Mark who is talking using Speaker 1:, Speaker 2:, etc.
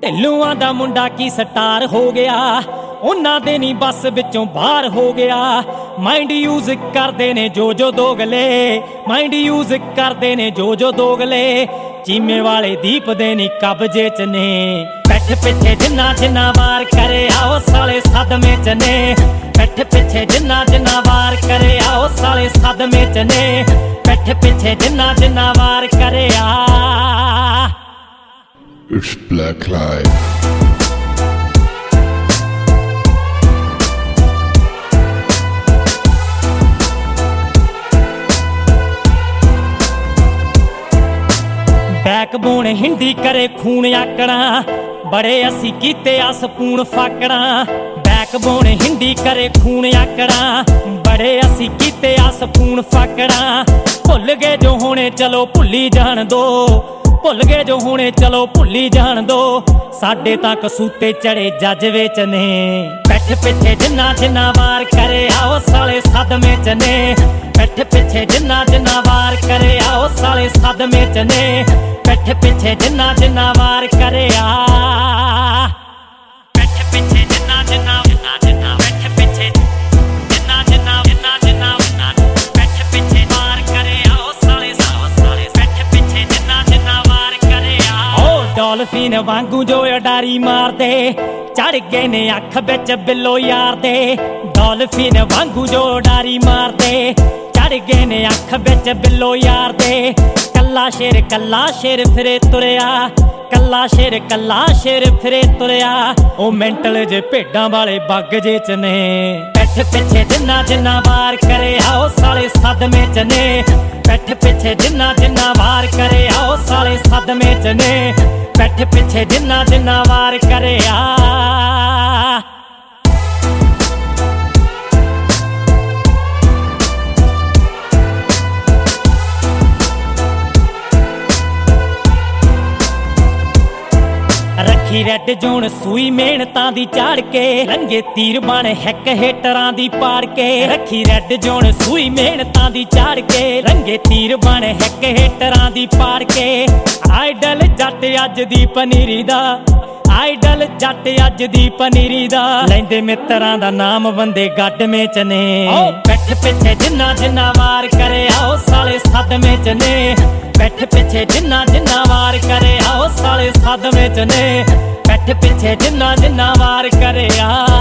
Speaker 1: ਢਿੱਲੂਆਂ ਦਾ ਮੁੰਡਾ ਕੀ ਸਟਾਰ ਹੋ ਗਿਆ, ਉਹਨਾਂ ਦੇ ਨਹੀਂ ਬੱਸ ਵਿੱਚੋਂ ਬਾਹਰ ਹੋ ਗਿਆ। ਮਾਈਂਡ ਯੂਜ਼ ਕਰਦੇ ਨੇ ਜੋ ਦੋਗਲੇ, ਮਾਈਂਡ ਯੂਜ਼ ਕਰਦੇ ਨੇ ਜੋ ਦੋਗਲੇ। ਚੀਮੇ ਵਾਲੇ ਦੀਪ ਦੇ ਨਹੀਂ ਕਬਜੇ ਚ ਨੇ, ਪਿੱਠ ਪਿੱਛੇ ਜਿੰਨਾ ਵਾਰ ਕਰੇ ਆਓ ਸਾਲੇ ਸਦਮੇ ਚ ਨੇ। ਪਿੱਠ ਪਿੱਛੇ ਜਿੰਨਾ ਵਾਰ ਕਰੇ ਆਓ ਸਾਲੇ ਸਦਮੇ ਚ ਨੇ। ਪਿੱਠ ਪਿੱਛੇ ਜਿੰਨਾ ਵਾਰ ਕਰੇ ਆ।
Speaker 2: It's Black Live.
Speaker 1: Backbone Hindi ਕਰੇ ਖੂਨ ਆਕਣਾ, ਬੜੇ ਅਸੀਂ ਕੀਤੇ ਆ ਸਪੂਨ ਫਾਕਣਾ। ਬੈਕਬੋਨ ਹਿੰਦੀ ਕਰੇ ਖੂਨ ਆਕਣਾ, ਬੜੇ ਅਸੀਂ ਕੀਤੇ ਆ ਸਪੂਨ ਫਾਕਣਾ। ਭੁੱਲ ਗਏ ਜੋ ਹੋਣੇ ਚਲੋ ਭੁੱਲੀ ਜਾਣ ਦੋ, ਭੁੱਲ ਗਏ ਜੋ ਹੋਣੇ ਚਲੋ ਭੁੱਲੀ ਜਾਣ ਦੋ। ਸਾਡੇ ਤਾਂ ਕਸੂਤੇ ਚੜੇ ਜੱਜਵੇ ਚ ਨੇ, ਪਿੱਠ ਪਿੱਛੇ ਜਿੰਨਾ ਵਾਰ ਕਰੇ ਆਓ ਸਾਲੇ ਸਦਮੇ ਚ ਨੇ। ਪਿੱਠ ਪਿੱਛੇ ਜਿੰਨਾ ਵਾਰ ਕਰੇ ਆਓ ਸਾਲੇ ਸਦਮੇ ਚ ਨੇ। ਪਿੱਠ ਪਿੱਛੇ ਜਿੰਨਾ ਵਾਰ ਕਰੇ ਆ। ਪਿੱਠ ਪਿੱਛੇ ਜਿੰਨਾ ਪਿੱਠ ਪਿੱਛੇ ਜਿੰਨਾ ਪਿੱਠ ਪਿੱਛੇ ਵਾਰ ਕਰੇ ਆਓ ਸਾਲੇ ਪਿੱਠ ਪਿੱਛੇ ਜਿੰਨਾ ਵਾਰ ਕਰੇ ਆ। ਓ ਡੌਲਫਿਨ ਵਾਂਗੂ ਜੋ ਉਡਾਰੀ ਮਾਰਦੇ, ਚੜ ਗਏ ਨੇ ਅੱਖ ਵਿੱਚ ਬਿੱਲੋ ਯਾਰ ਦੇ। ਡੌਲਫਿਨ ਵਾਂਗੂ ਜੋ ਉਡਾਰੀ ਮਾਰਦੇ, ਚੜ ਗਏ ਨੇ ਅੱਖ ਵਿੱਚ ਬਿੱਲੋ ਯਾਰ ਦੇ। ਕੱਲਾ ਸ਼ੇਰ ਫਿਰੇ ਤੁਰਿਆ, ਕੱਲਾ ਸ਼ੇਰ ਫਿਰੇ ਤੁਰਿਆ। ਉਹ ਮੈਂਟਲ ਜੇ ਭੇਡਾਂ ਵਾਲੇ ਬੱਗ ਜੇ ਚ ਨੇ। ਪਿੱਠ ਪਿੱਛੇ ਜਿੰਨਾ ਵਾਰ ਕਰੇ ਆਓ ਸਾਲੇ ਸਦਮੇ ਚ ਨੇ। ਪਿੱਠ ਪਿੱਛੇ ਜਿੰਨਾ ਵਾਰ ਕਰੇ ਆਓ ਸਾਲੇ ਸਦਮੇ ਚ ਨੇ। ਪਿੱਠ ਪਿੱਛੇ ਜਿੰਨਾ ਵਾਰ ਕਰੇ ਆ। ਰੱਖੀ ਰੈੱਡ ਜੋਨ ਸੂਈ ਮਿਹਨਤਾਂ ਦੀ ਝਾੜ ਕੇ, ਰੰਗੇ ਤੀਰ ਬਣ ਹਿੱਕ ਹੇਟਰਾਂ ਦੀ ਪਾੜ ਕੇ। ਰੱਖੀ ਰੈੱਡ ਜੋਨ ਸੂਈ ਮਿਹਨਤਾਂ ਦੀ ਝਾੜ ਕੇ, ਰੰਗੇ ਤੀਰ ਬਣ ਹਿੱਕ ਹੇਟਰਾਂ ਦੀ ਪਾੜ ਕੇ। ਆਈਡਲ ਜੱਟ ਅੱਜ ਦੀ ਪਨੀਰੀ ਦਾ, ਆਈਡਲ ਜੱਟ ਅੱਜ ਦੀ ਪਨੀਰੀ ਦਾ। ਲੈਂਦੇ ਮਿੱਤਰਾਂ ਦਾ ਨਾਮ ਬੰਦੇ ਗੱਡਵੇਂ ਚ ਨੇ। ਪਿੱਠ ਪਿੱਛੇ ਜਿੰਨਾ ਵਾਰ ਕਰੇ ਆਓ ਸਾਲੇ ਸਦਮੇ ਚ ਨੇ। ਪਿੱਠ ਪਿੱਛੇ ਜਿੰਨਾ ਵਾਰ ਕਰੇ ਆਓ ਸਾਲੇ ਸਦਮੇ ਚ ਨੇ। ਪਿੱਠ ਪਿੱਛੇ ਜਿੰਨਾ ਵਾਰ ਕਰੇ ਆ।